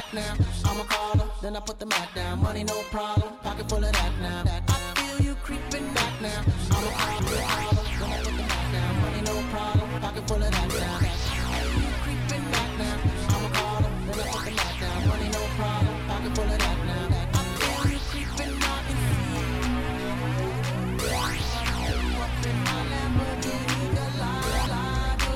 now. I'm a caller, then I put the mat down. Money no problem, pocket full of that now. I feel you creeping back now. I'm a caller, then I put the mat down. Money no problem, pocket full of that now. I feel you creeping back now. I'm a caller, then I put the mat down. Money no problem, pocket full of that now. I feel you creeping out and see. Up in my Lamborghini Gallardo.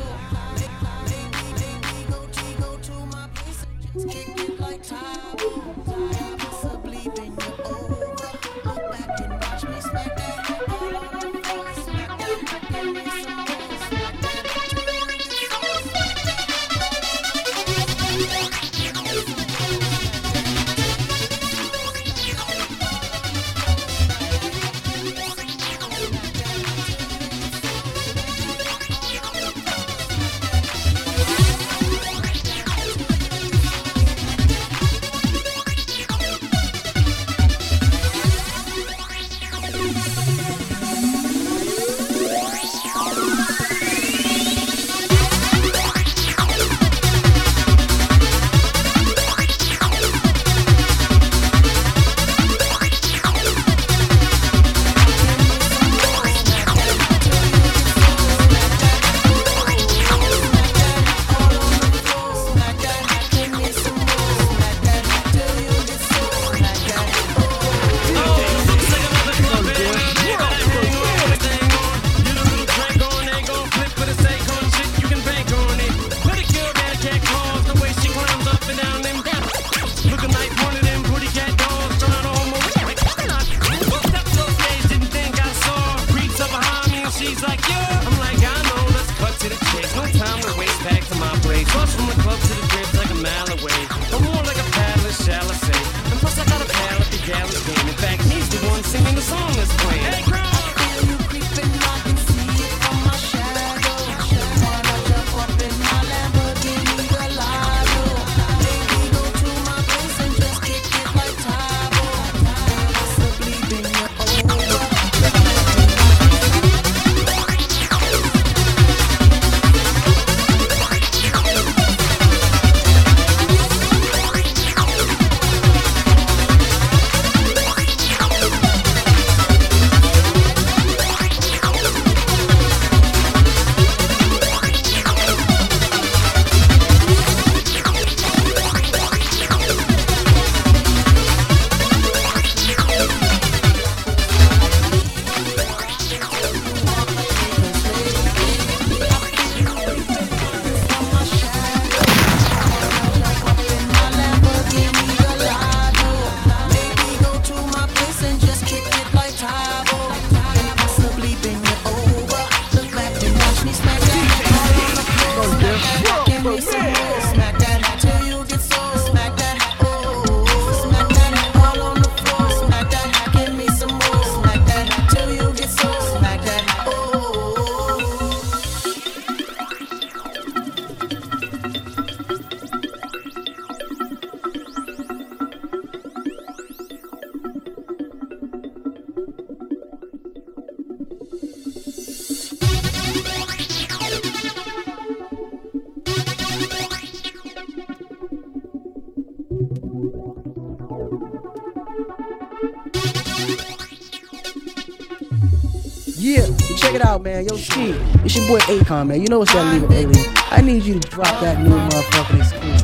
Baby, go to my place and just kick it like Tahoe. Possibly been you over. Look back and watch me smack that all on the floor. Smack that, give me some more. Smack that, give me some more. Smack that till you get so. Smack that, oh. Smack that all on the floor. Smack that, give me some more. Smack that till you get so. Smack that, oh. Yeah, check it out, man. Yo, Ski, it's your boy Akon, man. You know what's that legal alien. I need you to drop that new motherfucking exclusive.